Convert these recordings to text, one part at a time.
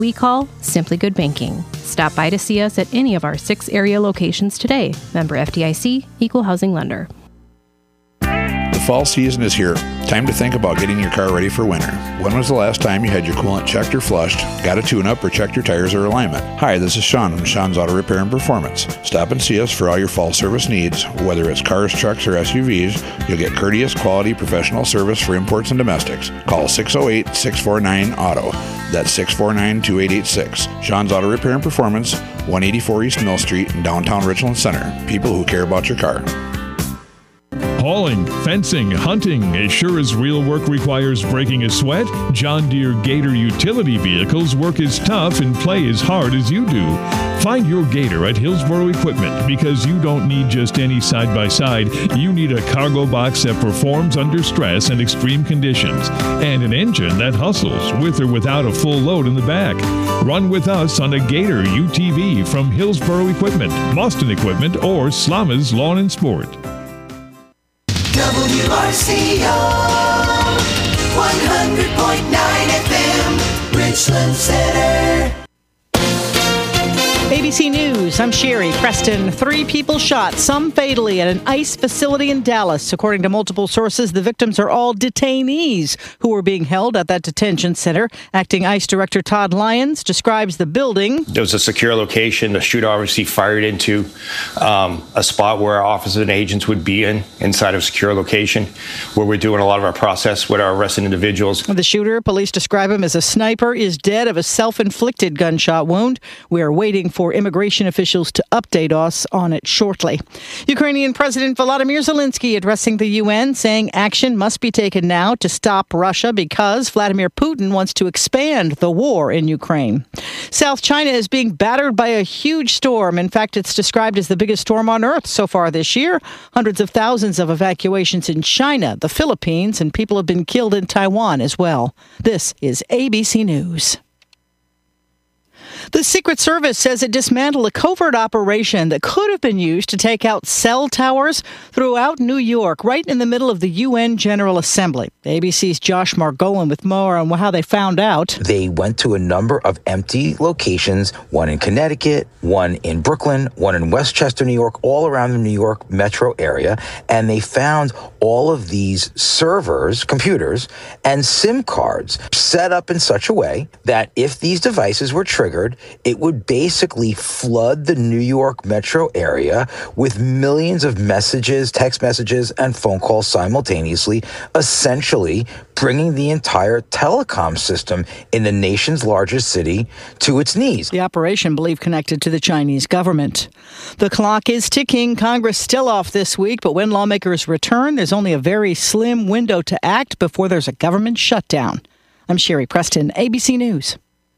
We call Simply Good Banking. Stop by to see us at any of our 6 area locations today. Member FDIC, Equal Housing Lender. The fall season is here. Time to think about getting your car ready for winter. When was the last time you had your coolant checked or flushed, got a tune-up, or checked your tires or alignment? Hi, this is Sean from Sean's Auto Repair and Performance. Stop and see us for all your fall service needs. Whether it's cars, trucks, or SUVs, you'll get courteous, quality, professional service for imports and domestics. Call 608-649-AUTO. That's 649-2886. Sean's Auto Repair and Performance, 184 East Mill Street in downtown Richland Center. People who care about your car. Hauling, fencing, hunting, as sure as real work requires breaking a sweat, John Deere Gator utility vehicles work as tough and play as hard as you do. Find your Gator at Hillsboro Equipment, because you don't need just any side-by-side. You need a cargo box that performs under stress and extreme conditions, and an engine that hustles with or without a full load in the back. Run with us on a Gator UTV from Hillsboro Equipment, Boston Equipment, or Slama's Lawn and Sport. WRCO 100.9 FM, Richland Center. ABC News, I'm Sherry Preston. 3 people shot, some fatally, at an ICE facility in Dallas. According to multiple sources, the victims are all detainees who were being held at that detention center. Acting ICE Director Todd Lyons describes the building. There was a secure location. The shooter obviously fired into a spot where officers and agents would be inside of a secure location, where we're doing a lot of our process with our arrested individuals. The shooter, police describe him as a sniper, is dead of a self-inflicted gunshot wound. We are waiting for immigration officials to update us on it shortly. Ukrainian President Volodymyr Zelensky addressing the UN, saying action must be taken now to stop Russia because Vladimir Putin wants to expand the war in Ukraine. South China is being battered by a huge storm. In fact, it's described as the biggest storm on Earth so far this year. Hundreds of thousands of evacuations in China, the Philippines, and people have been killed in Taiwan as well. This is ABC News. The Secret Service says it dismantled a covert operation that could have been used to take out cell towers throughout New York, right in the middle of the UN General Assembly. ABC's Josh Margolin with more on how they found out. They went to a number of empty locations, one in Connecticut, one in Brooklyn, one in Westchester, New York, all around the New York metro area, and they found all of these servers, computers, and SIM cards set up in such a way that if these devices were triggered, it would basically flood the New York metro area with millions of messages, text messages, and phone calls simultaneously, essentially bringing the entire telecom system in the nation's largest city to its knees. The operation believed connected to the Chinese government. The clock is ticking. Congress still off this week, but when lawmakers return, there's only a very slim window to act before there's a government shutdown. I'm Sherry Preston, ABC News.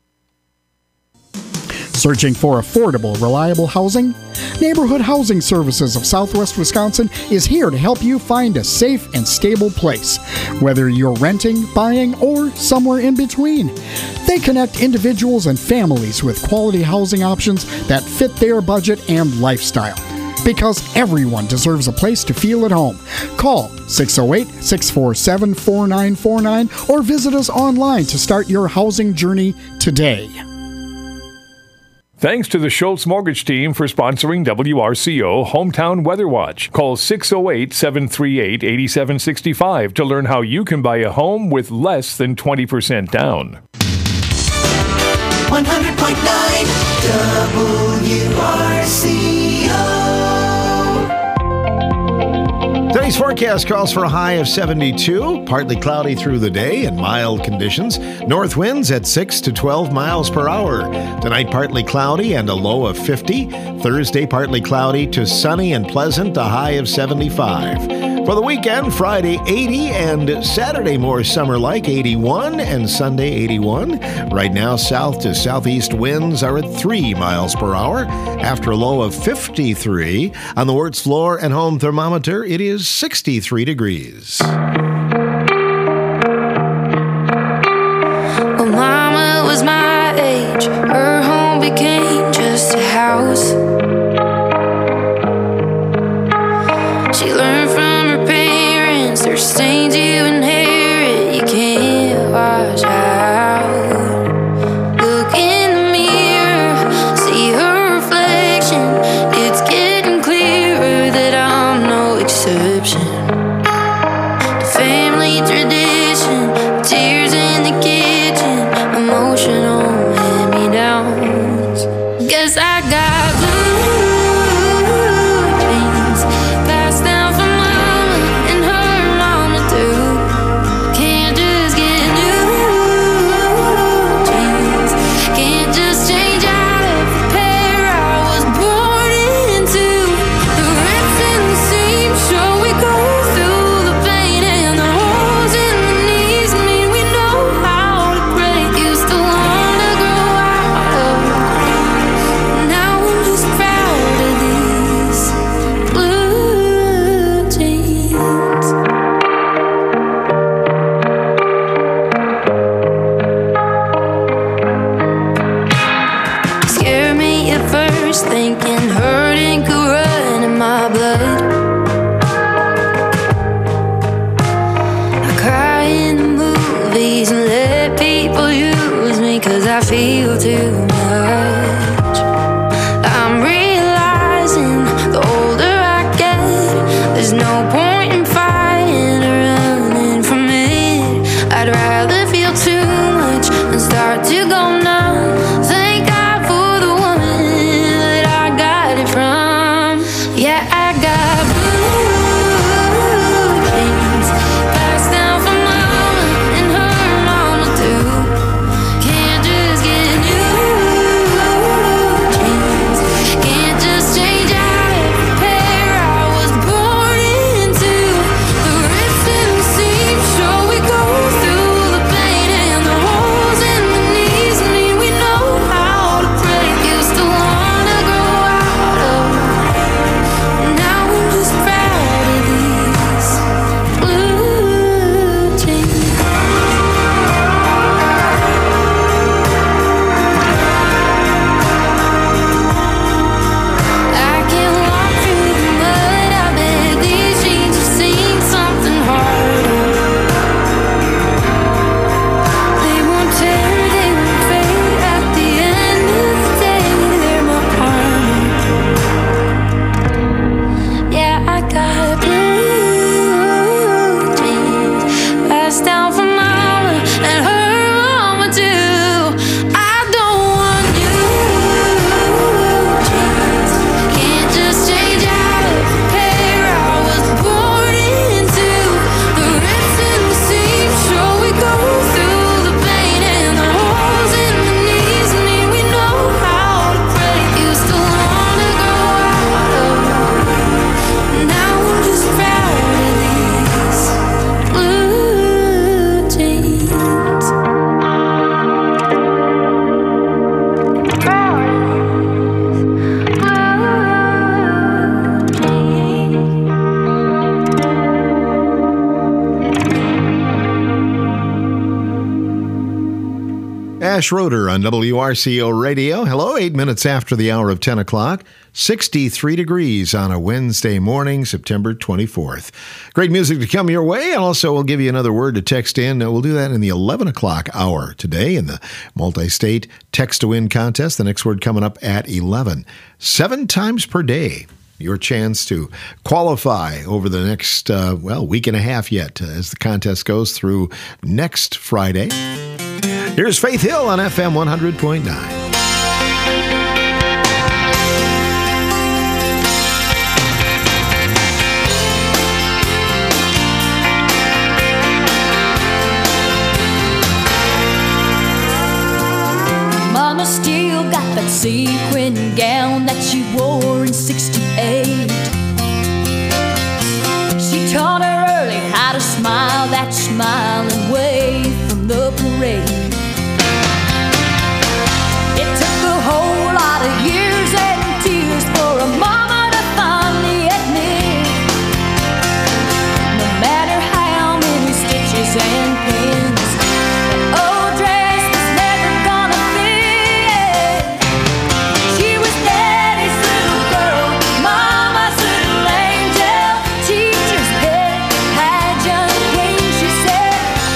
Searching for affordable, reliable housing? Neighborhood Housing Services of Southwest Wisconsin is here to help you find a safe and stable place, whether you're renting, buying, or somewhere in between. They connect individuals and families with quality housing options that fit their budget and lifestyle. Because everyone deserves a place to feel at home. Call 608-647-4949 or visit us online to start your housing journey today. Thanks to the Schultz Mortgage Team for sponsoring WRCO Hometown Weather Watch. Call 608-738-8765 to learn how you can buy a home with less than 20% down. 100.9 WRCO. Today's forecast calls for a high of 72, partly cloudy through the day and mild conditions. North winds at 6 to 12 miles per hour. Tonight, partly cloudy and a low of 50. Thursday, partly cloudy to sunny and pleasant, a high of 75. For the weekend, Friday 80 and Saturday more summer-like 81 and Sunday 81. Right now, south to southeast winds are at 3 miles per hour. After a low of 53, on the Wirtz floor and home thermometer, it is 63 degrees. Well, Mama was my age. Her home became just a house. She learned from her parents, there's stains you inherit, you can't wash out. Looking Yes, I got blue jeans passed down from mama and her mama too. Can't just get new jeans. Can't just change out of the pair I was born into. The rips and the seams show we go through the pain, and the holes in the knees mean we know how to break. Used to wanna grow out of. Now I'm just proud of these blue jeans. Scared me at first, thinking hurting could run in my blood. I cry in the movies and let people use me 'cause I feel too much. I'm realizing the older I get, there's no point in fighting or running from it. I'd rather feel too much than start to go numb. Thank God for the woman that I got it from. Yeah, I got blue jeans passed down from mama and her mama too. Can't just get new jeans. Can't just change out of the pair I was born into. The rips and the seams show we go through the pain, and the holes in the knees mean we know how to break. Used to wanna grow out of. Now I'm just proud of these blue jeans. I can walk through the mud. I bet these jeans have seen something harder. They won't tear, they won't fade. At the end of the day, they're my armor. Yeah, I got blue jeans passed down from mama and her mama too. I don't want new jeans. Can't just change out of the pair I was born into. The rips and the seams show we go through the pain, and the holes in the knees mean we know how to break. Used to wanna grow out of. Now I'm just proud of these blue jeans. Proud of these Ash Roeder on WRCO Radio. Hello, 8 minutes after the hour of 10 o'clock. 63 degrees on a Wednesday morning, September 24th. Great music to come your way. And also, we'll give you another word to text in. We'll do that in the 11 o'clock hour today in the multi-state text-to-win contest. The next word coming up at 11. 7 times per day. Your chance to qualify over the next, week and a half yet as the contest goes through next Friday. Here's Faith Hill on FM 100.9. Mama still got that sequin gown that she wore in '68. She taught her early how to smile that smile and wave from the parade. It took a whole lot of years and tears for a mama to finally admit, no matter how many stitches and pins, the old dress was never gonna fit. She was daddy's little girl, mama's little angel, teacher's pet, pageant queen. She said,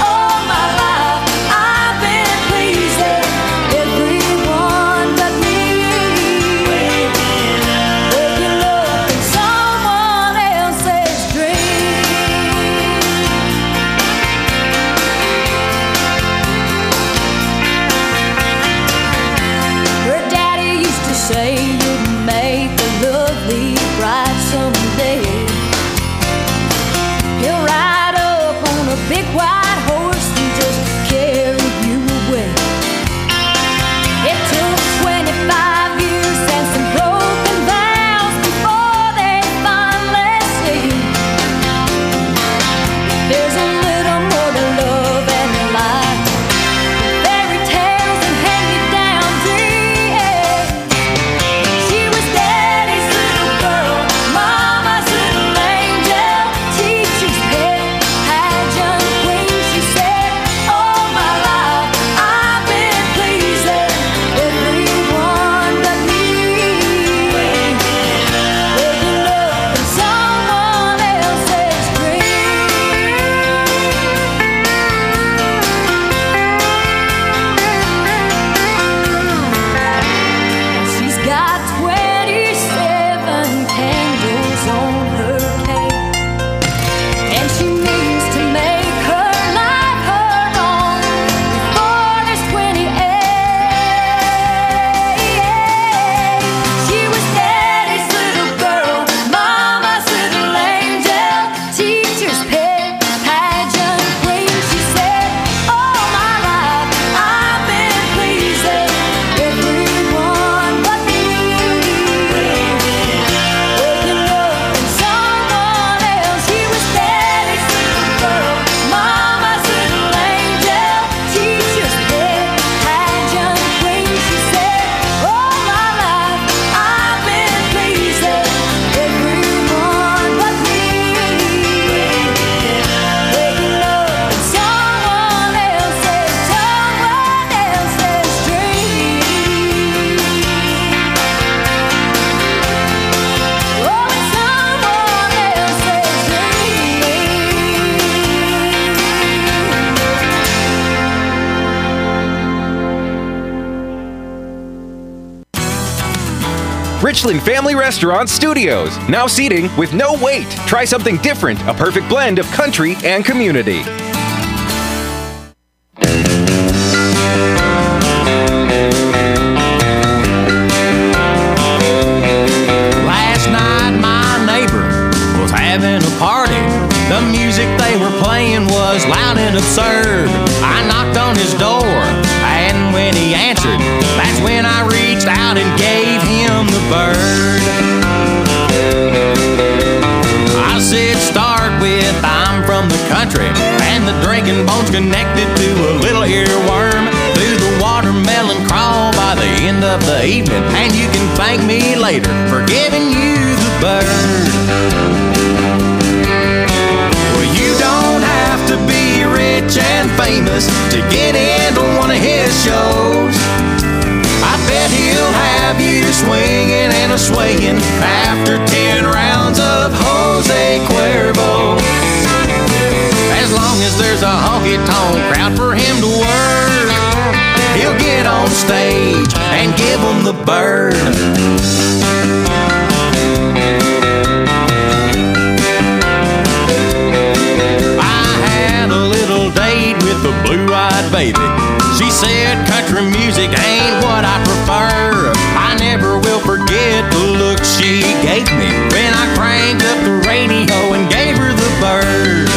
Richland Family Restaurant Studios. Now seating with no wait. Try something different, a perfect blend of country and community. Last night my neighbor was having a party. The music they were playing was loud and absurd. I knocked on his door, and when he answered, that's when I reached out and gave him the bird. I said, start with, I'm from the country, and the drinking bone's connected to a little earworm. Through the watermelon crawl by the end of the evening, and you can thank me later for giving you the bird. Well, you don't have to be rich and famous to get into one of his shows. I bet he'll have you swinging and a swaying after 10 rounds of Jose Cuervo. As long as there's a honky-tonk crowd for him to work, he'll get on stage and give them the bird. I had a little date with a blue-eyed baby. She said country music ain't what I prefer. I never will forget the look she gave me when I cranked up the radio and gave her the bird.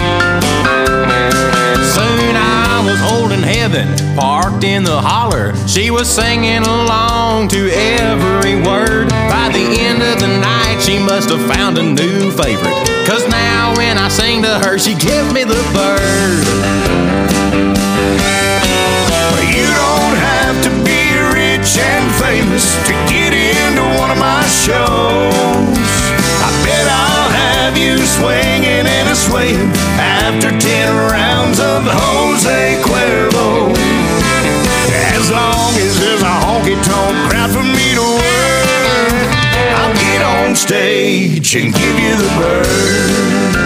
Soon I was holding heaven, parked in the holler. She was singing along to every word. By the end of the night, she must have found a new favorite, 'cause now when I sing to her, she gives me the bird. You don't have to be rich and famous to get into one of my shows. I bet I'll have you swinging and a swaying after 10 rounds of Jose Cuervo. As long as there's a honky-tonk crowd for me to work, I'll get on stage and give you the bird.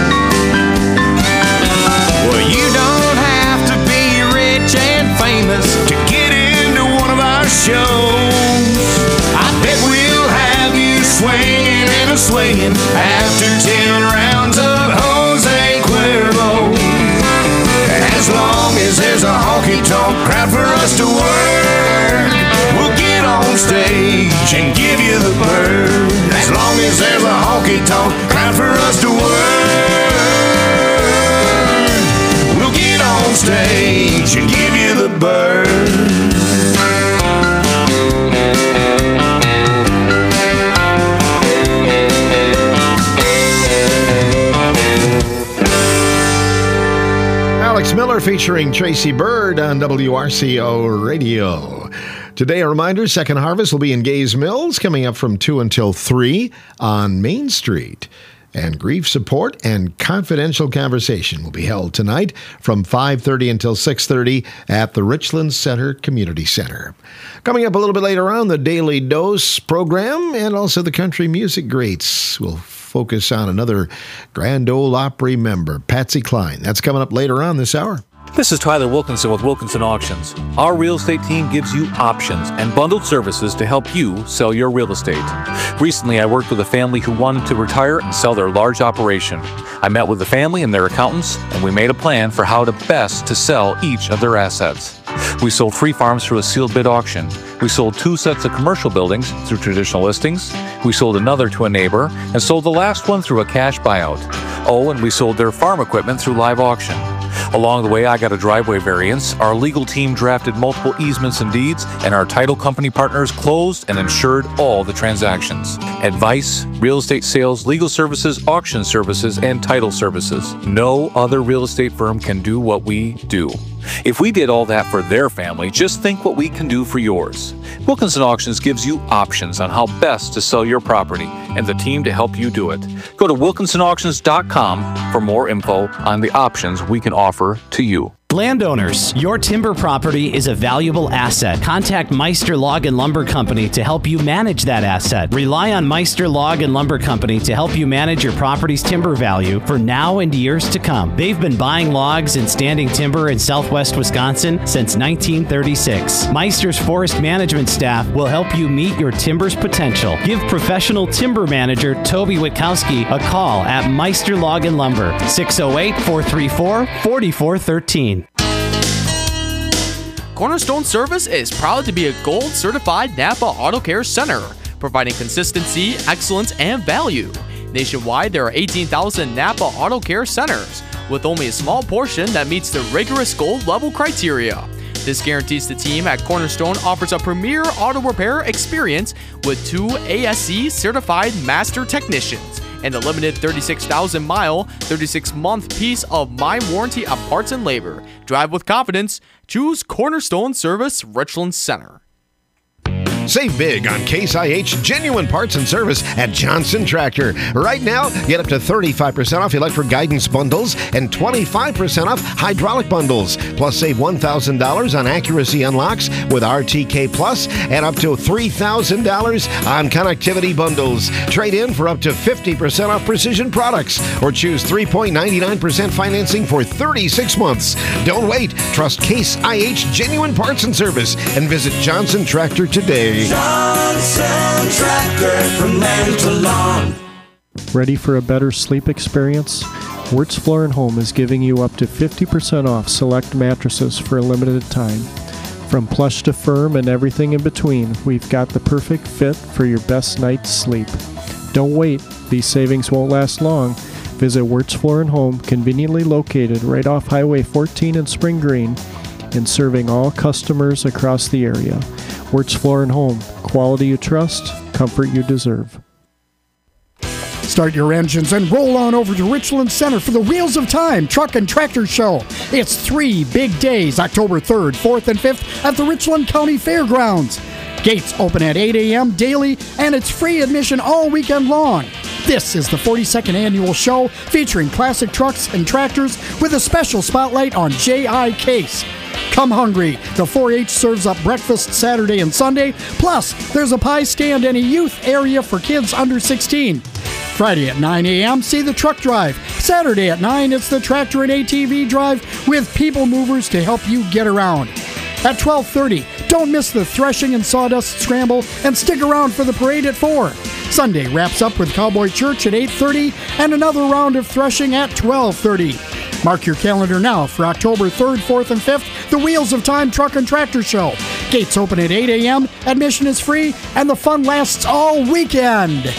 Well, you don't have to be rich and famous to get into one of our shows. I bet we'll have you swinging and a swaying after 10 rounds of Jose Cuervo. As long as there's a honky-tonk crowd for us to work, we'll get on stage and give you the bird. As long as there's a honky-tonk crowd for us to work, we'll get on stage and give you the bird. Alex Miller featuring Tracy Bird on WRCO Radio. Today, a reminder, Second Harvest will be in Gays Mills coming up from 2 until 3 on Main Street. And grief support and confidential conversation will be held tonight from 5:30 until 6:30 at the Richland Center Community Center. Coming up a little bit later on, the Daily Dose program and also the Country Music Greats will focus on another Grand Ole Opry member, Patsy Cline. That's coming up later on this hour. This is Tyler Wilkinson with Wilkinson Auctions. Our real estate team gives you options and bundled services to help you sell your real estate. Recently, I worked with a family who wanted to retire and sell their large operation. I met with the family and their accountants, and we made a plan for how to best to sell each of their assets. We sold 3 farms through a sealed bid auction. We sold 2 sets of commercial buildings through traditional listings. We sold another to a neighbor and sold the last one through a cash buyout. Oh, and we sold their farm equipment through live auction. Along the way, I got a driveway variance, our legal team drafted multiple easements and deeds, and our title company partners closed and insured all the transactions. Advice, real estate sales, legal services, auction services, and title services. No other real estate firm can do what we do. If we did all that for their family, just think what we can do for yours. Wilkinson Auctions gives you options on how best to sell your property and the team to help you do it. Go to wilkinsonauctions.com for more info on the options we can offer to you. Landowners, your timber property is a valuable asset. Contact Meister Log and Lumber Company to help you manage that asset. Rely on Meister Log and Lumber Company to help you manage your property's timber value for now and years to come. They've been buying logs and standing timber in southwest Wisconsin since 1936. Meister's forest management staff will help you meet your timber's potential. Give professional timber manager Toby Witkowski a call at Meister Log and Lumber, 608-434-4413. Cornerstone Service is proud to be a gold certified Napa Auto Care Center, providing consistency, excellence, and value. Nationwide, there are 18,000 Napa Auto Care centers, with only a small portion that meets the rigorous gold level criteria. This guarantees the team at Cornerstone offers a premier auto repair experience with 2 ASE certified master technicians and a limited 36,000-mile, 36-month piece of my warranty of parts and labor. Drive with confidence. Choose Cornerstone Service Richland Center. Save big on Case IH genuine parts and service at Johnson Tractor. Right now, get up to 35% off electric guidance bundles and 25% off hydraulic bundles. Plus, save $1,000 on accuracy unlocks with RTK Plus and up to $3,000 on connectivity bundles. Trade in for up to 50% off precision products or choose 3.99% financing for 36 months. Don't wait. Trust Case IH genuine parts and service and visit Johnson Tractor today. Johnson Tractor from land to lawn. Ready for a better sleep experience? Wirtz Floor & Home is giving you up to 50% off select mattresses for a limited time. From plush to firm and everything in between, we've got the perfect fit for your best night's sleep. Don't wait. These savings won't last long. Visit Wirtz Floor & Home, conveniently located right off Highway 14 in Spring Green, and serving all customers across the area. Wirtz Floor & Home. Quality you trust, comfort you deserve. Start your engines and roll on over to Richland Center for the Wheels of Time Truck and Tractor Show. It's 3 big days, October 3rd, 4th, and 5th at the Richland County Fairgrounds. Gates open at 8 a.m. daily, and it's free admission all weekend long. This is the 42nd annual show featuring classic trucks and tractors with a special spotlight on J.I. Case. Come hungry. The 4-H serves up breakfast Saturday and Sunday. Plus, there's a pie stand and a youth area for kids under 16. Friday at 9 a.m., see the truck drive. Saturday at 9, it's the tractor and ATV drive with people movers to help you get around. At 12:30, don't miss the threshing and sawdust scramble and stick around for the parade at 4. Sunday wraps up with Cowboy Church at 8:30 and another round of threshing at 12:30. Mark your calendar now for October 3rd, 4th, and 5th, the Wheels of Time Truck and Tractor Show. Gates open at 8 a.m., admission is free, and the fun lasts all weekend.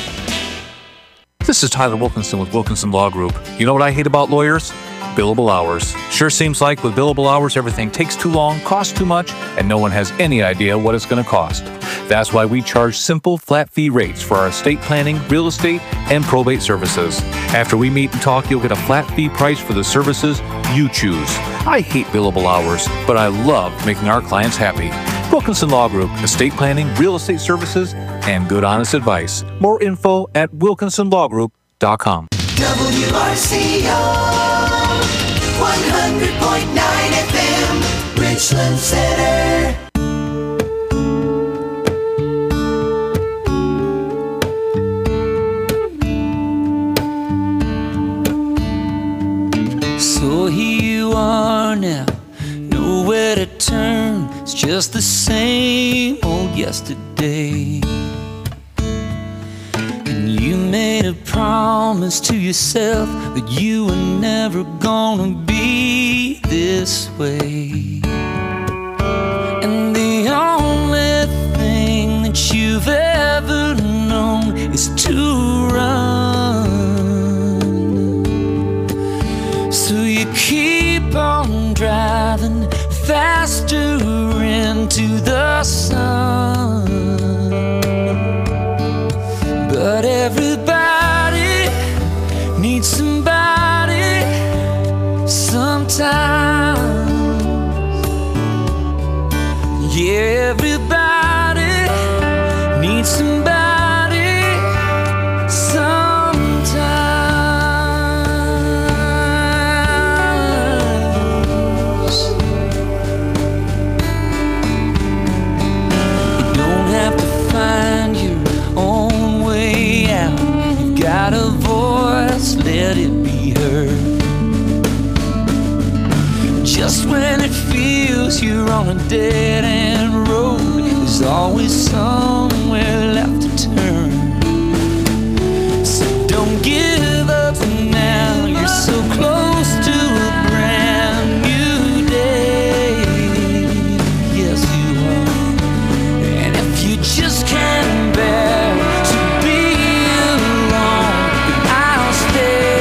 This is Tyler Wilkinson with Wilkinson Law Group. You know what I hate about lawyers? Billable hours. Sure seems like with billable hours, everything takes too long, costs too much, and no one has any idea what it's going to cost. That's why we charge simple, flat fee rates for our estate planning, real estate, and probate services. After we meet and talk, you'll get a flat fee price for the services you choose. I hate billable hours, but I love making our clients happy. Wilkinson Law Group, estate planning, real estate services, and good honest advice. More info at wilkinsonlawgroup.com. WRCO 100.9 FM, Richland Center. So here you are now, nowhere to turn. It's just the same old yesterday. And you made a promise to yourself that you were never gonna be this way. And the only thing that you've ever known is to run. So you keep on driving faster into the sun. But everybody needs somebody sometimes. Yeah, everybody needs somebody sometimes. let it be her. Just when it feels you're on a dead-end road, there's always somewhere left to turn. So don't give up now, you're so close to a brand new day. Yes, you are. And if you just can't bear to be alone, then I'll stay.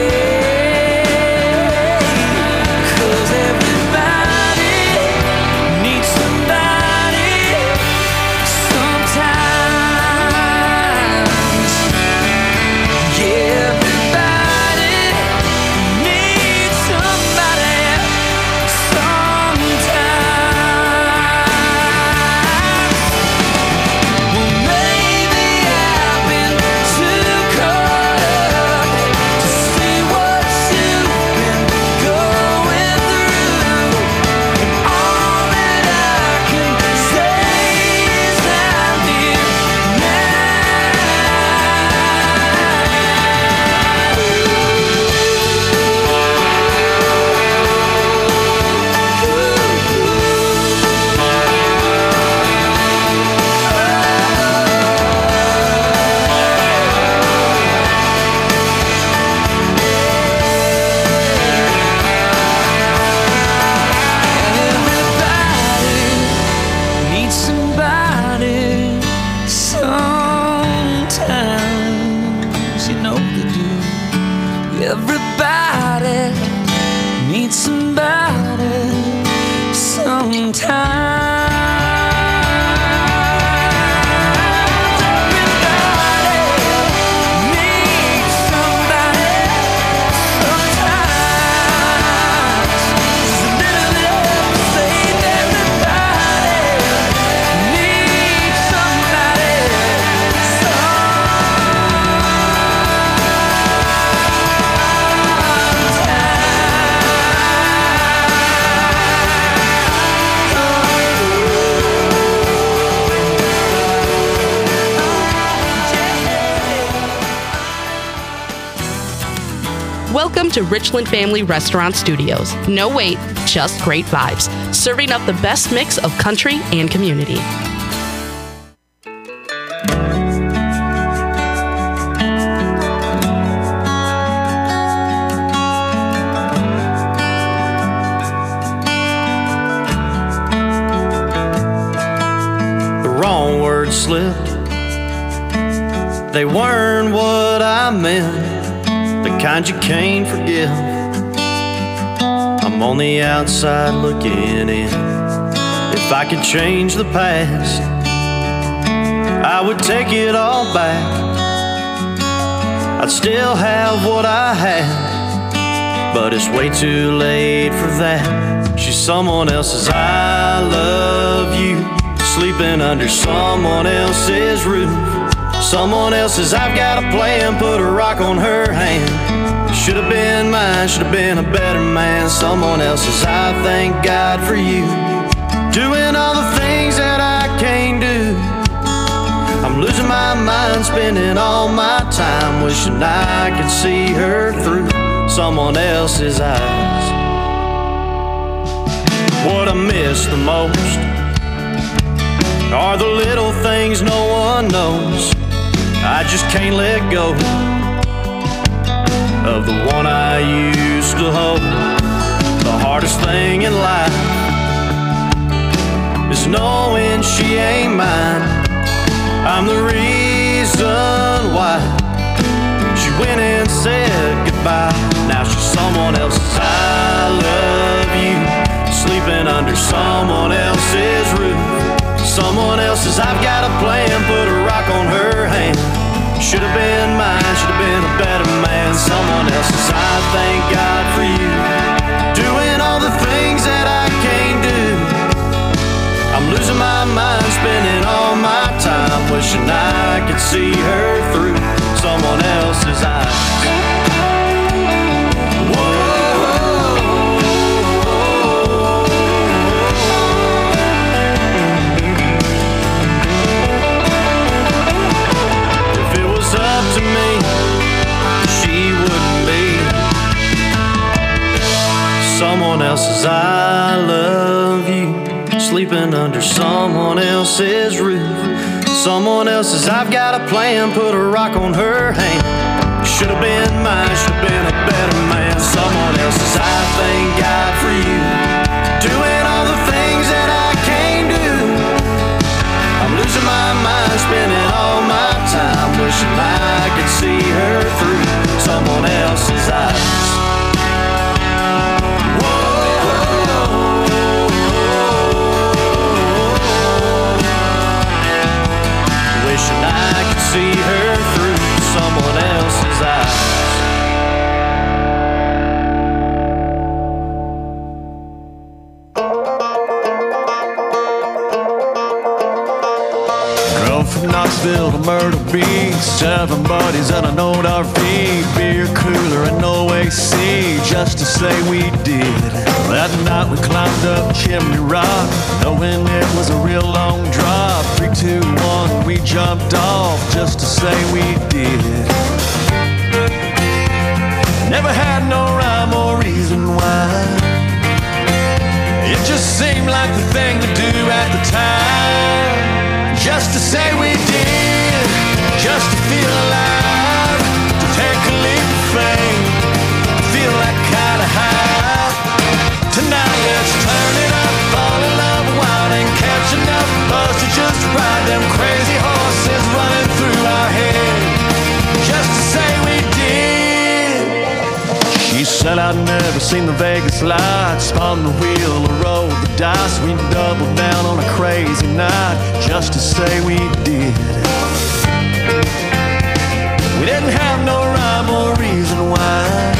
Welcome to Richland Family Restaurant Studios. No wait, just great vibes. Serving up the best mix of country and community. The wrong words slipped. They weren't what I meant. The kind you can't forgive. I'm on the outside looking in. If I could change the past, I would take it all back. I'd still have what I had, but it's way too late for that. She's someone else's I love you, sleeping under someone else's roof. Someone else's I've got a plan, put a rock on her hand. Should have been mine, should have been a better man. Someone else's I thank God for you, doing all the things that I can't do. I'm losing my mind, spending all my time wishing I could see her through someone else's eyes. What I miss the most are the little things no one knows. I just can't let go of the one I used to hold. The hardest thing in life is knowing she ain't mine. I'm the reason why she went and said goodbye. Now she's someone else's I love you, sleeping under someone else's roof. Someone else's I've got a plan, put a rock on her hand. Should have been mine, should have been a better man. Someone else's I thank God for you, doing all the things that I can't do. I'm losing my mind, spending all my time wishing I could see her through someone else's eyes. Up to me, she wouldn't be else as I love you, sleeping under someone else's roof. Someone else's I've got a plan, put a rock on her hand. Should have been mine, should have been a better man. Someone else's I thank God for you, doing all the things that I can't do. I'm losing my mind, spending all my time wishing I could see her through someone else's eyes. Wishing I could see her through someone else's eyes. Drove from Knoxville to Myrtle Beach, 7 buddies and an old RV, beer cooler and no AC, just to say we did. That night we climbed up Chimney Rock, knowing it was a real long drop. 3, 2, 1, we jumped off, just to say we did. Never had no rhyme or reason why, it just seemed like the thing to do at the time. Just to say we did, just to feel alive, to take a leap of faith, feel that kind of high. Tonight let's turn it up, fall in love wild and catch enough buzz to just ride them crazy horses running through our head. Just to say we did. She said I'd never seen the Vegas lights, spun the wheel or rolled the dice. We doubled down on a crazy night, just to say we did. We didn't have no rhyme or reason why,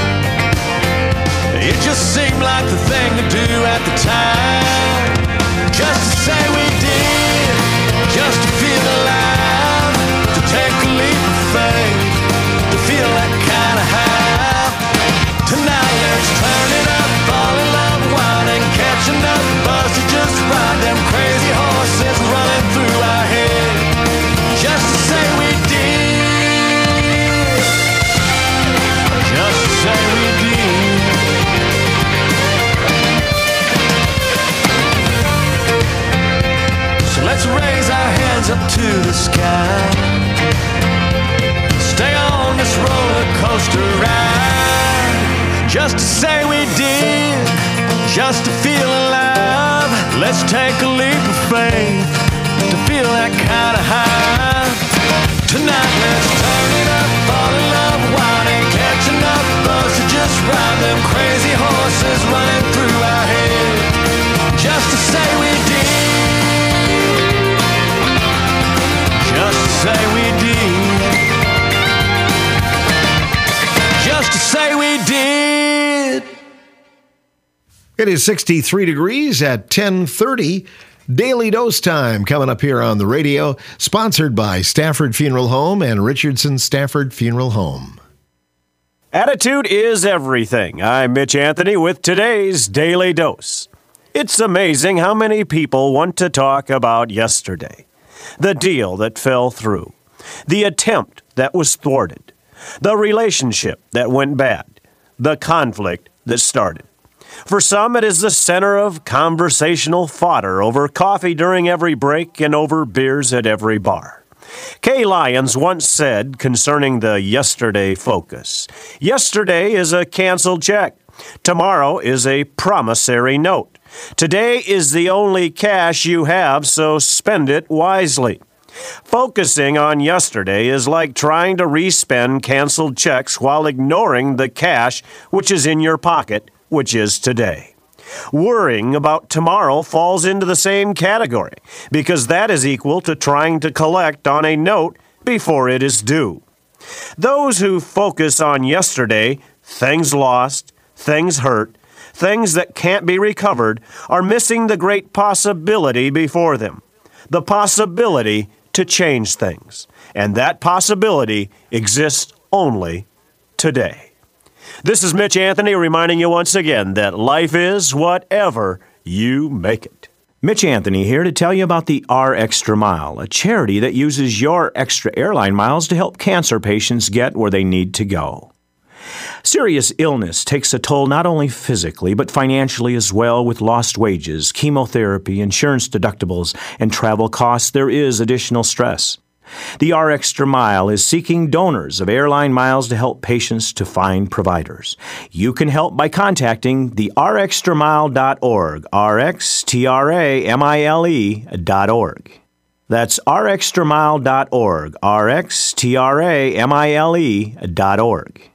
it just seemed like the thing to do at the time. Just to say we did, just to feel alive, to take a leap of faith, to feel that kind of high. Tonight let's turn it up, fall in love wild and catch enough buzz to just ride them crazy horses running through our head. Just to say we did, just to say we did. So let's raise our hands up to the sky, stay on this roller coaster ride. Just to say we did, just to feel alive. Let's take a leap of faith, to feel that kind of high. Tonight let's turn it up, fall in love wild and catch enough buzz to just ride them crazy horses running through our head. Just to say we did, just to say we did, just to say we did. It is 63 degrees at 10:30. Daily Dose Time coming up here on the radio, sponsored by Stafford Funeral Home and Richardson Stafford Funeral Home. Attitude is everything. I'm Mitch Anthony with today's Daily Dose. It's amazing how many people want to talk about yesterday. The deal that fell through. The attempt that was thwarted. The relationship that went bad. The conflict that started. For some, it is the center of conversational fodder over coffee during every break and over beers at every bar. Kay Lyons once said concerning the yesterday focus, yesterday is a canceled check. Tomorrow is a promissory note. Today is the only cash you have, so spend it wisely. Focusing on yesterday is like trying to respend canceled checks while ignoring the cash which is in your pocket, which is today. Worrying about tomorrow falls into the same category because that is equal to trying to collect on a note before it is due. Those who focus on yesterday, things lost, things hurt, things that can't be recovered, are missing the great possibility before them. The possibility to change things. And that possibility exists only today. This is Mitch Anthony reminding you once again that life is whatever you make it. Mitch Anthony here to tell you about the R Extra Mile, a charity that uses your extra airline miles to help cancer patients get where they need to go. Serious illness takes a toll not only physically, but financially as well, with lost wages, chemotherapy, insurance deductibles, and travel costs. There is additional stress. The RXtra Mile is seeking donors of airline miles to help patients to find providers. You can help by contacting the rxtramile.org, rxtramile.org. That's rxtramile.org, rxtramile.org.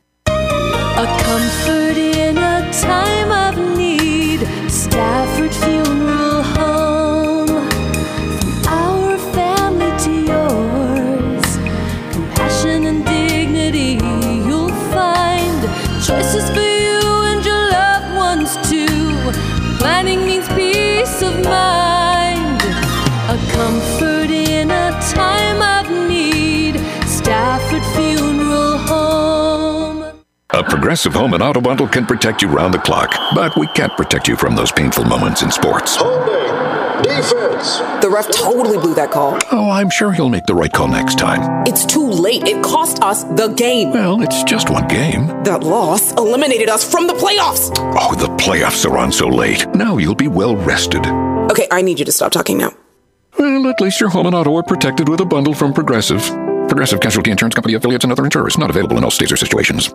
A comfort in a time of need. Stafford Funeral Home. From our family to yours. Compassion and dignity you'll find. Choices for you and your loved ones too. Planning means peace of mind. A comfort in a time of need. Stafford Funeral Home. A Progressive Home and Auto Bundle can protect you round the clock, but we can't protect you from those painful moments in sports. Defense! The ref totally blew that call. Oh, I'm sure he'll make the right call next time. It's too late. It cost us the game. Well, it's just one game. That loss eliminated us from the playoffs. Oh, the playoffs are on so late. Now you'll be well rested. Okay, I need you to stop talking now. Well, at least your home and auto are protected with a bundle from Progressive. Progressive Casualty Insurance Company affiliates and other insurers. Not available in all states or situations.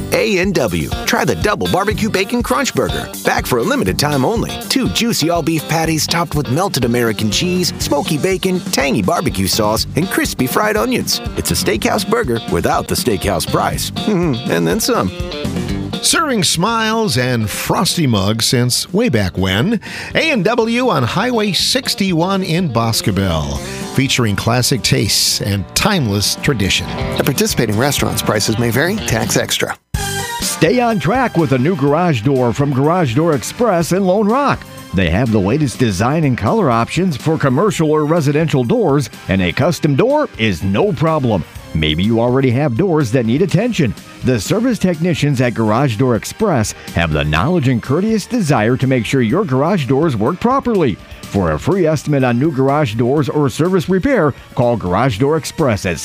A&W. Try the double barbecue bacon crunch burger. Back for a limited time only. 2 juicy all-beef patties topped with melted American cheese, smoky bacon, tangy barbecue sauce, and crispy fried onions. It's a steakhouse burger without the steakhouse price. And then some. Serving smiles and frosty mugs since way back when. A&W on Highway 61 in Boscobel, featuring classic tastes and timeless tradition. At participating restaurants, prices may vary. Tax extra. Stay on track with a new garage door from Garage Door Express in Lone Rock. They have the latest design and color options for commercial or residential doors, and a custom door is no problem. Maybe you already have doors that need attention. The service technicians at Garage Door Express have the knowledge and courteous desire to make sure your garage doors work properly. For a free estimate on new garage doors or service repair, call Garage Door Express at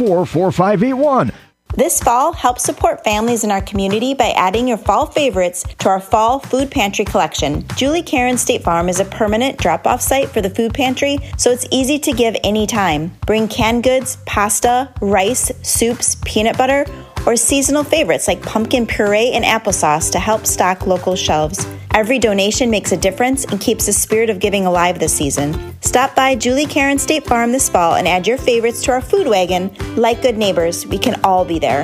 604-4581. This fall, help support families in our community by adding your fall favorites to our fall food pantry collection. Julie Karen State Farm is a permanent drop-off site for the food pantry, so it's easy to give anytime. Bring canned goods, pasta, rice, soups, peanut butter, or seasonal favorites like pumpkin puree and applesauce to help stock local shelves. Every donation makes a difference and keeps the spirit of giving alive this season. Stop by Julie Karen State Farm this fall and add your favorites to our food wagon. Like good neighbors, we can all be there.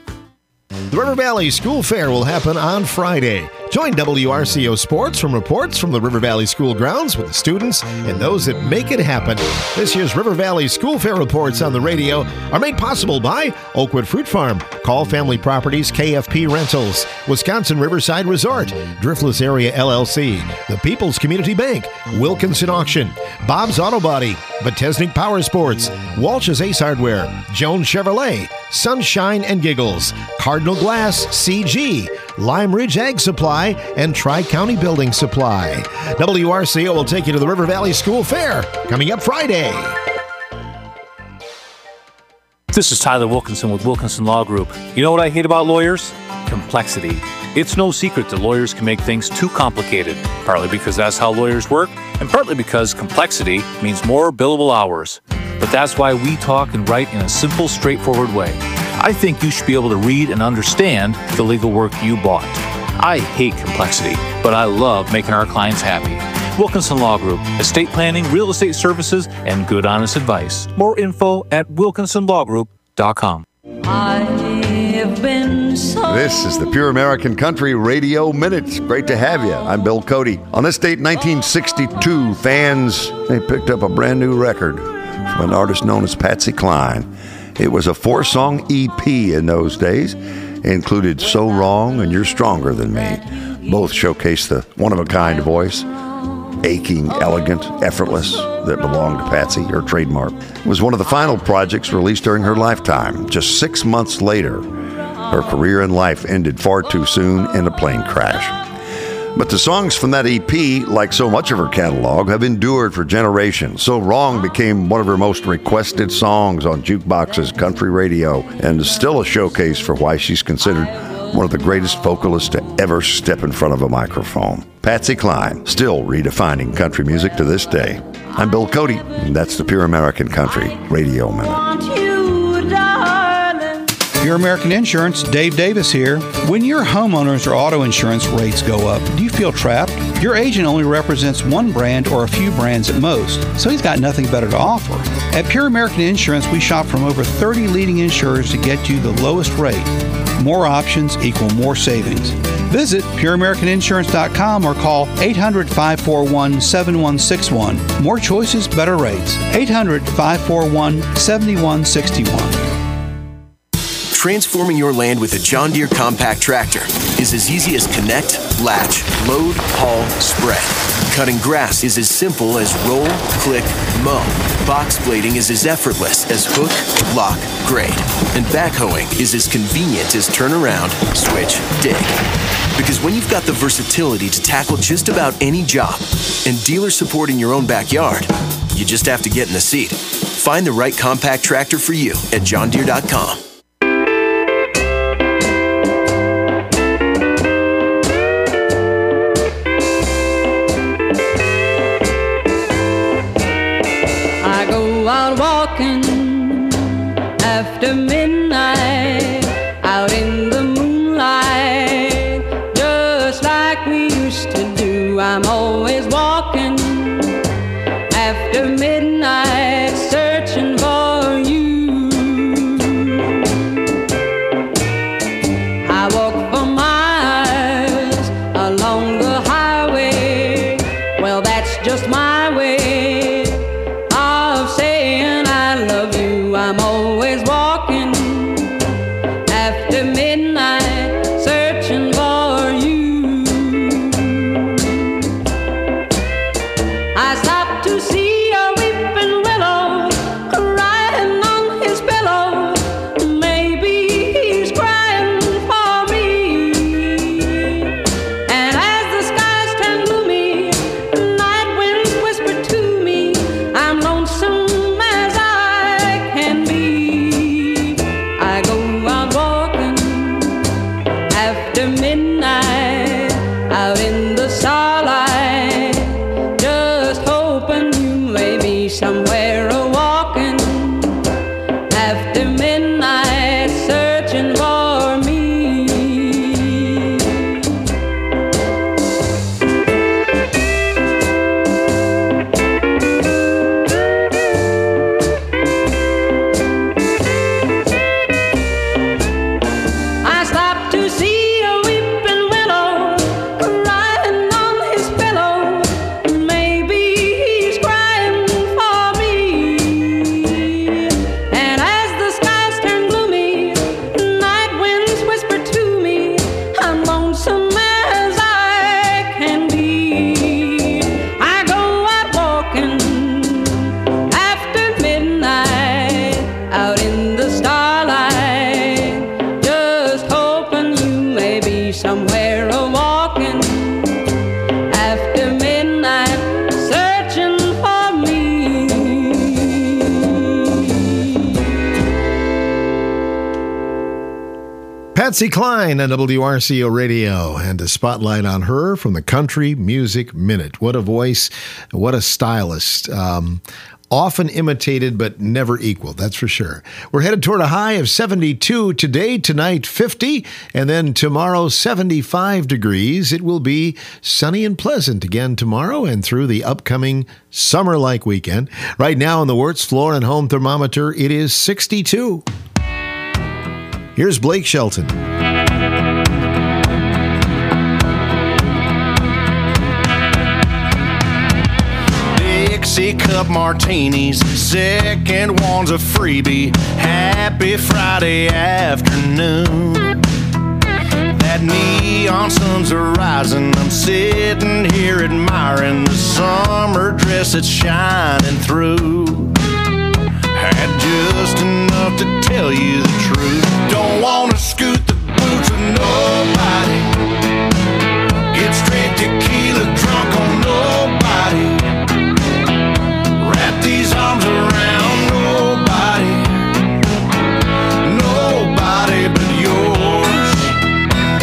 The River Valley School Fair will happen on Friday. Join WRCO Sports from reports from the River Valley School grounds with the students and those that make it happen. This year's River Valley School Fair reports on the radio are made possible by Oakwood Fruit Farm, Call Family Properties, KFP Rentals, Wisconsin Riverside Resort, Driftless Area LLC, the People's Community Bank, Wilkinson Auction, Bob's Auto Body, Botesnik Power Sports, Walsh's Ace Hardware, Jones Chevrolet, Sunshine and Giggles, Cardinal Glass, CG, Lime Ridge Ag Supply, and Tri-County Building Supply. WRCO will take you to the River Valley School Fair coming up Friday. This is Tyler Wilkinson with Wilkinson Law Group. You know what I hate about lawyers? Complexity. It's no secret that lawyers can make things too complicated, partly because that's how lawyers work, and partly because complexity means more billable hours. But that's why we talk and write in a simple, straightforward way. I think you should be able to read and understand the legal work you bought. I hate complexity, but I love making our clients happy. Wilkinson Law Group, estate planning, real estate services, and good honest advice. More info at wilkinsonlawgroup.com. This is the Pure American Country Radio Minutes. Great to have you. I'm Bill Cody. On this date, 1962, fans, they picked up a brand new record from an artist known as Patsy Cline. It was a 4-song EP in those days. It included So Wrong and You're Stronger Than Me. Both showcase the one-of-a-kind voice, aching, elegant, effortless, that belonged to Patsy, her trademark. It was one of the final projects released during her lifetime. Just 6 months later, her career and life ended far too soon in a plane crash. But the songs from that EP, like so much of her catalog, have endured for generations. So Wrong became one of her most requested songs on jukeboxes, country radio, and is still a showcase for why she's considered one of the greatest vocalists to ever step in front of a microphone. Patsy Cline, still redefining country music to this day. I'm Bill Cody, and that's the Pure American Country Radio Minute. Pure American Insurance, Dave Davis here. When your homeowners or auto insurance rates go up, do you feel trapped? Your agent only represents one brand or a few brands at most, so he's got nothing better to offer. At Pure American Insurance, we shop from over 30 leading insurers to get you the lowest rate. More options equal more savings. Visit pureamericaninsurance.com or call 800-541-7161. More choices, better rates. 800-541-7161. Transforming your land with a John Deere compact tractor is as easy as connect, latch, load, haul, spread. Cutting grass is as simple as roll, click, mow. Box blading is as effortless as hook, lock, grade. And backhoeing is as convenient as turn around, switch, dig. Because when you've got the versatility to tackle just about any job and dealer support in your own backyard, you just have to get in the seat. Find the right compact tractor for you at johndeere.com. Out walking after midnight, out in the moonlight, just like we used to do. I'm always walking after midnight, searching for you. I walk for miles along the highway. Well, that's just my way of saying I love you. I'm always walking after midnight, searching for you. I stopped to see a weeping willow crying on his pillow. Maybe he's crying for me. And as the skies turn gloomy, night winds whisper to me, I'm lonesome as I can be. I go out walking after midnight, out in the starlight, just hoping you may be somewhere a-walking after midnight, searching for me. I stopped to see a weeping willow crying on his pillow. Maybe he's crying for me. And as the skies turn gloomy, night winds whisper to me, I'm lonesome as I can be. I go out walking after midnight, out in the starlight, just hoping you may be somewhere a-walking after midnight, searching for me. Patsy Cline on WRCO Radio, and a spotlight on her from the Country Music Minute. What a voice, what a stylist. Often imitated, but never equaled, that's for sure. We're headed toward a high of 72 today, tonight 50, and then tomorrow 75 degrees. It will be sunny and pleasant again tomorrow and through the upcoming summer-like weekend. Right now on the Wirtz Floor and Home Thermometer, it is 62. Here's Blake Shelton. Dixie cup martinis, second one's a freebie. Happy Friday afternoon. That neon sun's are rising. I'm sitting here admiring the summer dress that's shining through. Had just enough to tell you the truth. Don't wanna scoot the boots of nobody. Get straight tequila drunk on nobody. Wrap these arms around nobody. Nobody but yours.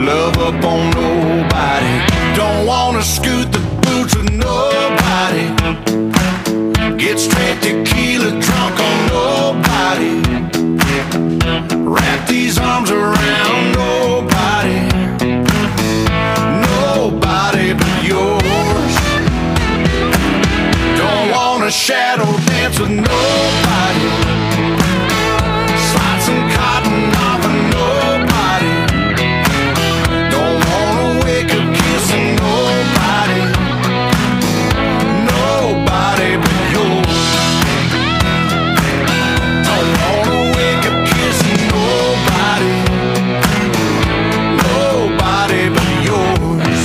love up on nobody. Don't wanna scoot the boots with nobody. Get straight tequila drunk on nobody. Wrap these arms around nobody. Nobody but yours. Don't wanna shadow dance with nobody. Slide some cotton off of nobody. Don't wanna wake up kissing nobody. Nobody but yours. Don't wanna wake up kissing nobody. Nobody but yours.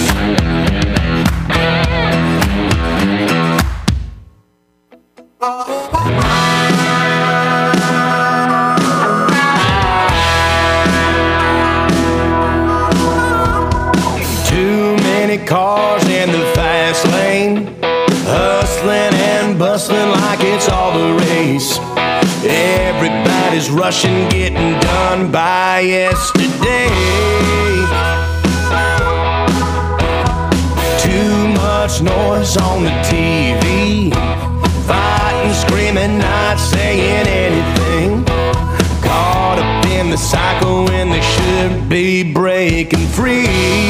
Too many cars in the fast lane, hustling and bustling like it's all the race. Everybody's rushing, getting done by yesterday. Too much noise on the TV, fighting, screaming, not saying anything. Caught up in the cycle when they should be breaking free.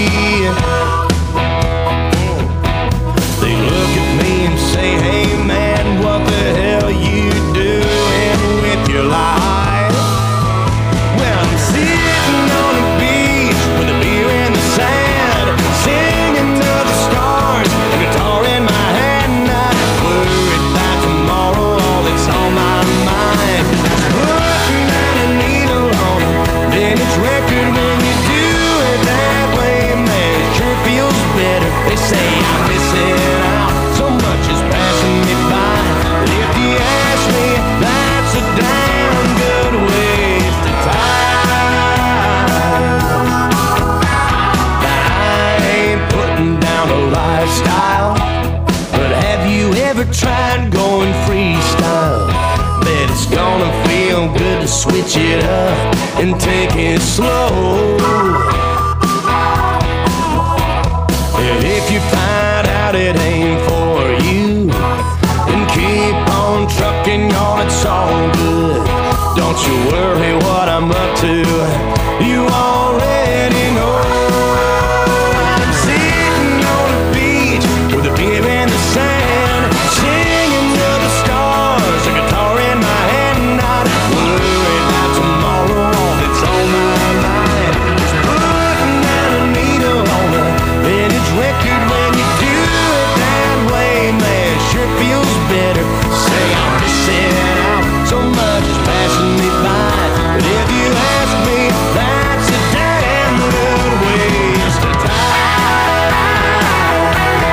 They look at me and say, hey man, what the hell you doing with your life? Well, I'm sitting on a beach with a beer in the sand, singing to the stars, a guitar in my hand. Not worried about tomorrow, all that's on my mind. Putting down a needle on a vintage record. When you do it that way, man, it sure feels better. They say I'm missing out, so much is passing me by. But if you ask me, that's a damn good waste of time. Now, I ain't putting down a lifestyle, but have you ever tried going freestyle? Bet it's gonna feel good to switch it up and take it slow. And if you find out it ain't for you, then keep on trucking on, it's all good. Don't you worry what I'm up to, you already know. I'm sitting on the beach with a beer in the sand, singing to the stars, a guitar in my hand. Not worried about tomorrow, all that's on my mind. Just putting down a needle on a vintage record. When you do it that way, man, it sure feels better. Say I'm missing out, so much is passing me by. But if you ask me, that's a damn good waste of time.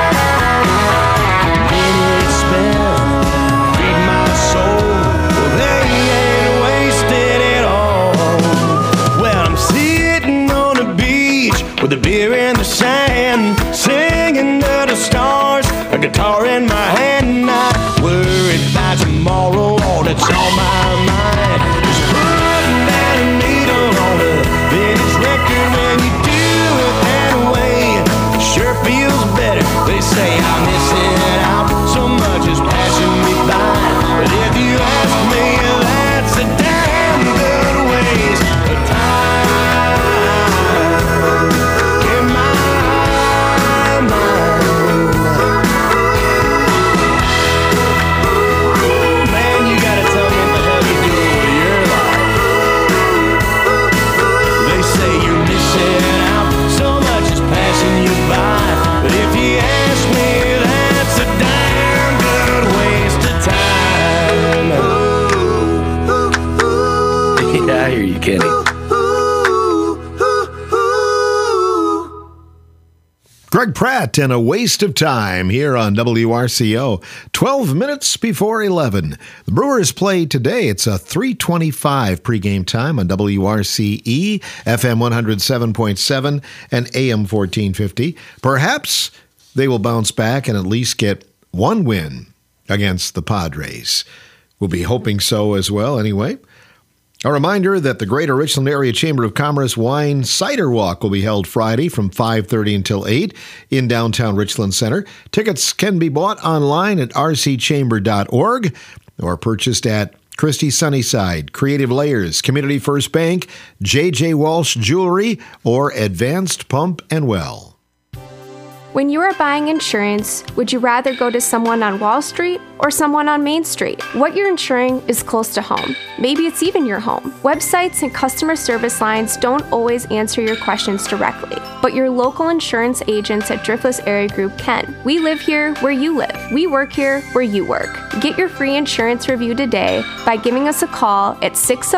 Minutes spent, feed my soul, well, they ain't wasted at all. Well, I'm sitting on the beach with a beer in the sand, singing to the stars, a guitar in my hand. Not worried about tomorrow, all that's on my mind. Just putting down a needle on a vintage record. When you do it that way, it sure feels better. They say I'm missing out, so much is passing me by. But if you ask me, that's a damn good waste of time in my mind. Man, you gotta tell me what the hell you're doing with your life. They say you're missing out, so much is passing you by. But if you ask me, that's a damn good waste of time. Yeah, I hear you, Kenny. Greg Pratt and A Waste of Time here on WRCO. 12 minutes before 11. The Brewers play today. It's a 3:25 pregame time on WRCE, FM 107.7 and AM 1450. Perhaps they will bounce back and at least get one win against the Padres. We'll be hoping so as well anyway. A reminder that the Greater Richland Area Chamber of Commerce Wine Cider Walk will be held Friday from 5:30 until 8 in downtown Richland Center. Tickets can be bought online at rcchamber.org or purchased at Christie Sunnyside, Creative Layers, Community First Bank, J.J. Walsh Jewelry, or Advanced Pump and Well. When you are buying insurance, would you rather go to someone on Wall Street or someone on Main Street? What you're insuring is close to home. Maybe it's even your home. Websites and customer service lines don't always answer your questions directly, but your local insurance agents at Driftless Area Group can. We live here where you live. We work here where you work. Get your free insurance review today by giving us a call at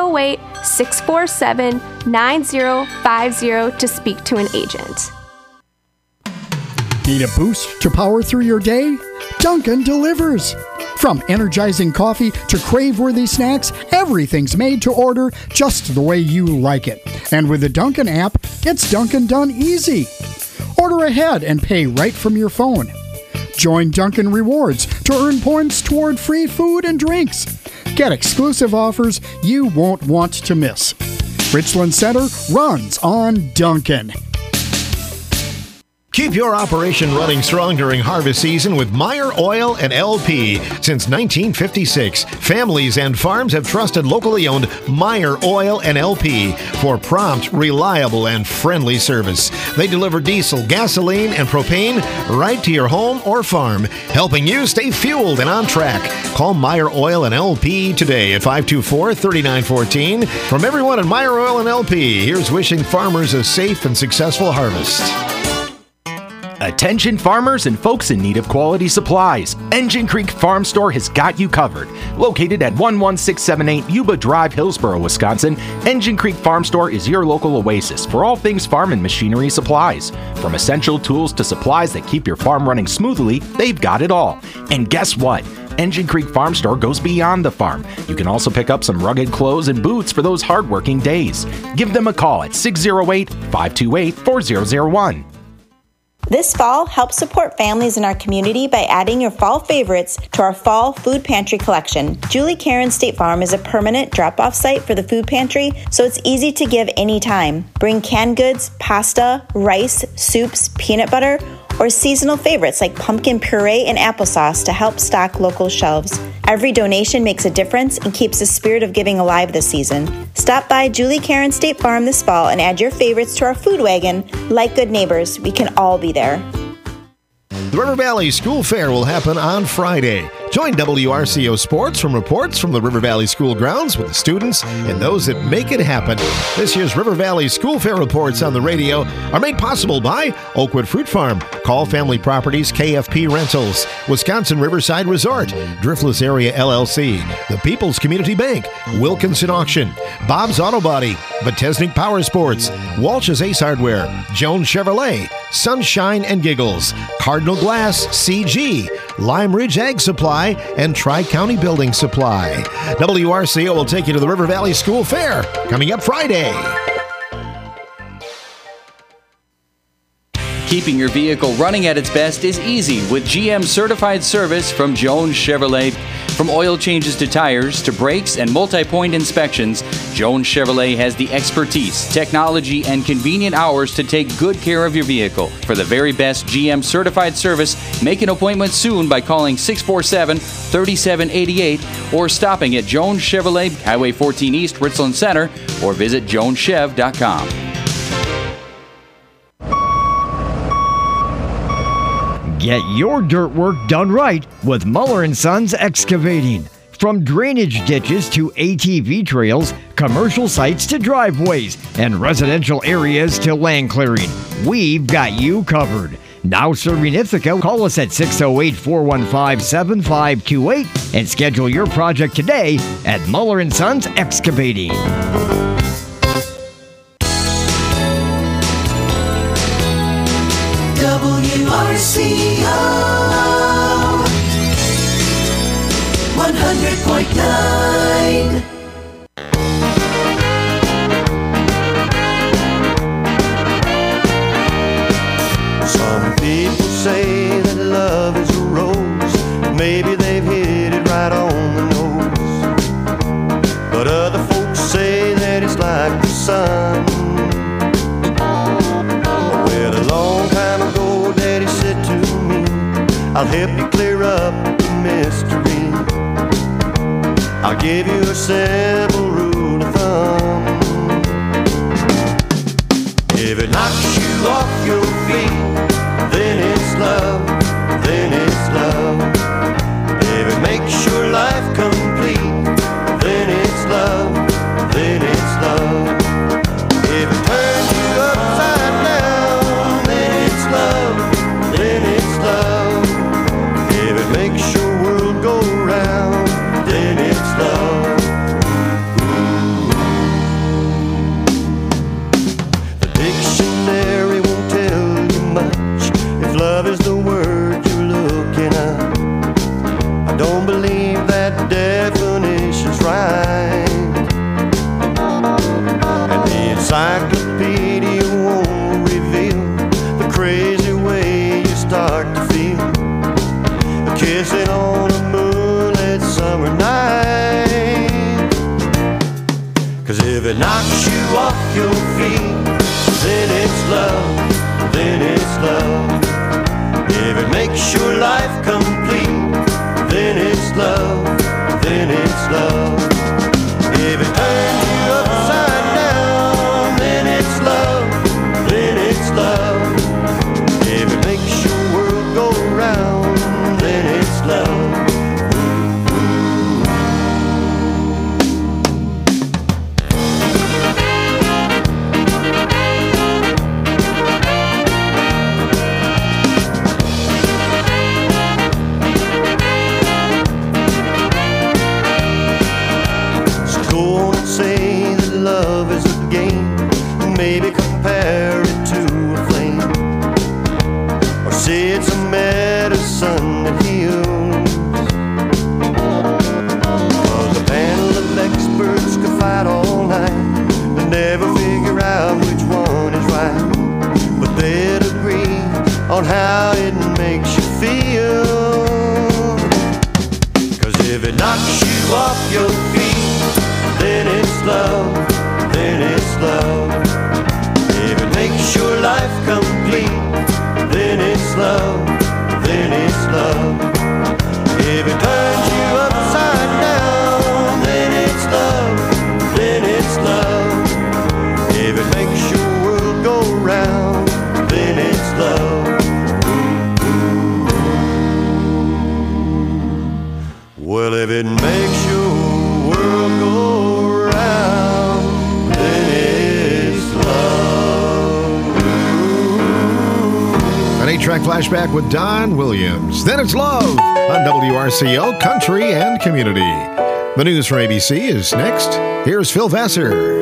608-647-9050 to speak to an agent. Need a boost to power through your day? Dunkin' delivers. From energizing coffee to crave-worthy snacks, everything's made to order just the way you like it. And with the Dunkin' app, it's Dunkin' done easy. Order ahead and pay right from your phone. Join Dunkin' Rewards to earn points toward free food and drinks. Get exclusive offers you won't want to miss. Richland Center runs on Dunkin'. Keep your operation running strong during harvest season with Meyer Oil and LP. Since 1956, families and farms have trusted locally owned Meyer Oil and LP for prompt, reliable, and friendly service. They deliver diesel, gasoline, and propane right to your home or farm, helping you stay fueled and on track. Call Meyer Oil and LP today at 524-3914. From everyone at Meyer Oil and LP, here's wishing farmers a safe and successful harvest. Attention farmers and folks in need of quality supplies. Engine Creek Farm Store has got you covered. Located at 11678 Yuba Drive, Hillsboro, Wisconsin, Engine Creek Farm Store is your local oasis for all things farm and machinery supplies. From essential tools to supplies that keep your farm running smoothly, they've got it all. And guess what? Engine Creek Farm Store goes beyond the farm. You can also pick up some rugged clothes and boots for those hard-working days. Give them a call at 608-528-4001. This fall, help support families in our community by adding your fall favorites to our fall food pantry collection. Julie Karen State Farm is a permanent drop-off site for the food pantry, so it's easy to give anytime. Bring canned goods, pasta, rice, soups, peanut butter, or seasonal favorites like pumpkin puree and applesauce to help stock local shelves. Every donation makes a difference and keeps the spirit of giving alive this season. Stop by Julie Karen State Farm this fall and add your favorites to our food wagon. Like good neighbors, we can all be there. The River Valley School Fair will happen on Friday. Join WRCO Sports from reports from the River Valley School grounds with the students and those that make it happen. This year's River Valley School Fair reports on the radio are made possible by Oakwood Fruit Farm, Call Family Properties, KFP Rentals, Wisconsin Riverside Resort, Driftless Area LLC, the People's Community Bank, Wilkinson Auction, Bob's Auto Body, Botesnik Power Sports, Walsh's Ace Hardware, Jones Chevrolet, Sunshine and Giggles, Cardinal Glass, CG, Lime Ridge Ag Supply, and Tri-County Building Supply. WRCO will take you to the River Valley School Fair coming up Friday. Keeping your vehicle running at its best is easy with GM certified service from Jones Chevrolet. From oil changes to tires to brakes and multi-point inspections, Jones Chevrolet has the expertise, technology, and convenient hours to take good care of your vehicle. For the very best GM certified service, make an appointment soon by calling 647-3788 or stopping at Jones Chevrolet, Highway 14 East, Richland Center, or visit joneschev.com. Get your dirt work done right with Muller & Sons Excavating. From drainage ditches to ATV trails, commercial sites to driveways, and residential areas to land clearing, we've got you covered. Now serving Ithaca, call us at 608-415-7528 and schedule your project today at Muller & Sons Excavating. WRCO 100.9. Some people say that love is a rose. Maybe they've hit it right on the nose. But other folks say I'll help you clear up the mystery. I'll give you a simple rule of thumb. If it knocks you off your feet, then it's love, then it's love. If it makes your life complete, then it's love, then it's love. If it turns you upside down, then it's love, then it's love. If it makes your world go round, then it's love. The dictionary won't tell you much if love is the word you're looking at. I don't believe that definition's right, and the encyclopedia won't reveal the crazy way you start to feel kissing on a moonlit summer night. 'Cause if it knocks you off your feet, then it's love, then it's love. If it makes your life complete, then it's love, then it's love. If it turns you upside down, then it's love, then it's love. If it makes your world go round, then it's love. Say that love is a game, maybe compare it to a flame, or say it's a medicine that heals. Cause a panel of experts could fight all night and never figure out which one is right, but they'd agree on how it makes you feel. Cause if it knocks you off your feet, then it's love, then it's love. If it makes your life complete, then it's love, then it's love. If it turns you upside down, then it's love, then it's love. If it makes your world go round, then it's love. Well, if it makes your world go round, then it's love. An 8-track flashback with Don Williams. Then it's Love on WRCO Country and Community. The news from ABC is next. Here's Phil Vassar.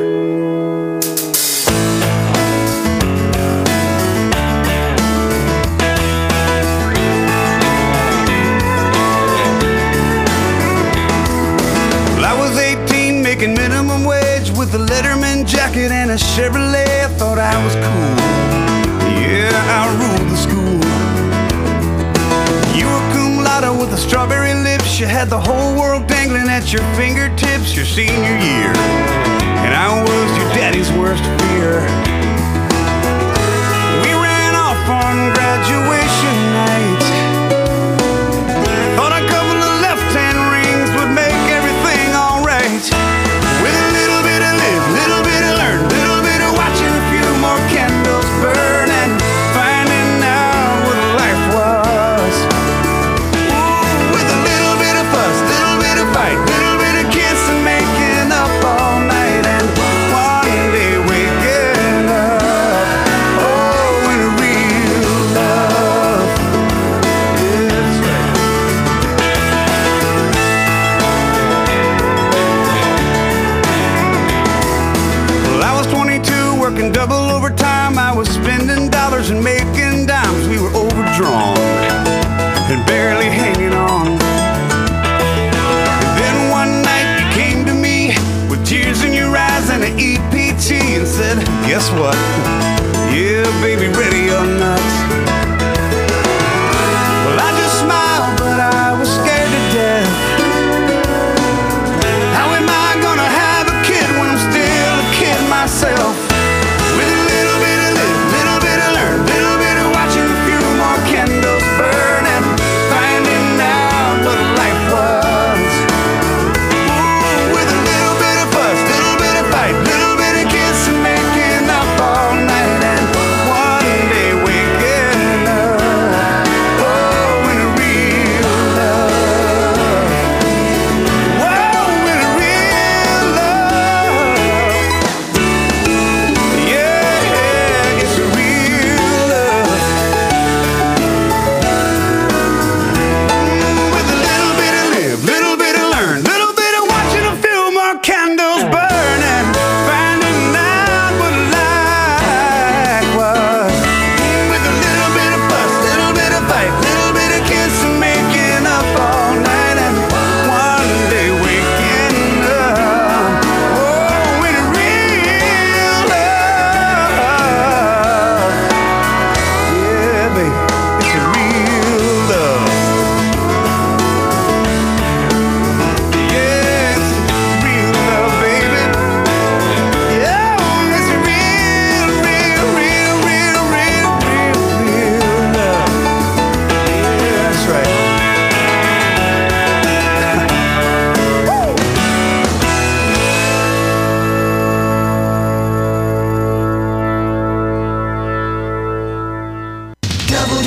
Minimum wage with a Letterman jacket and a Chevrolet. I thought I was cool. Yeah, I ruled the school. You were cum laude with a strawberry lips. You had the whole world dangling at your fingertips your senior year, and I was your daddy's worst fear. We ran off on graduation night. Thought a couple of left-hand rings would make everything alright. With a little bit of live, little bit of learn, little bit of watching, a few more candles burn, and finding out what life was. Ooh, with a little bit of fuss, little bit of fight, little bit of kiss, and making up all night, and one day waking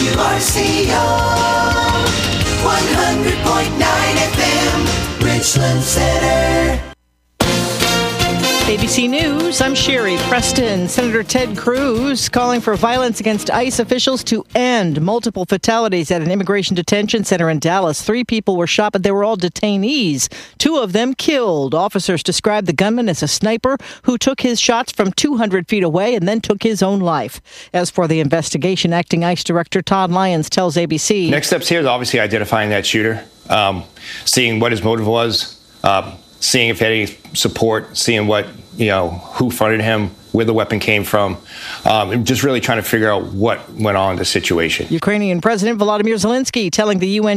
WRCO 100.9 FM, Richland Center. ABC News, I'm Sherry Preston. Senator Ted Cruz calling for violence against ICE officials to end. Multiple fatalities at an immigration detention center in Dallas. 3 people were shot, but they were all detainees. 2 of them killed. Officers described the gunman as a sniper who took his shots from 200 feet away and then took his own life. As for the investigation, acting ICE Director Todd Lyons tells ABC. Next steps here is obviously identifying that shooter, seeing what his motive was, seeing if he had any support, seeing what, who funded him, where the weapon came from, just really trying to figure out what went on in the situation. Ukrainian President Volodymyr Zelensky telling the UN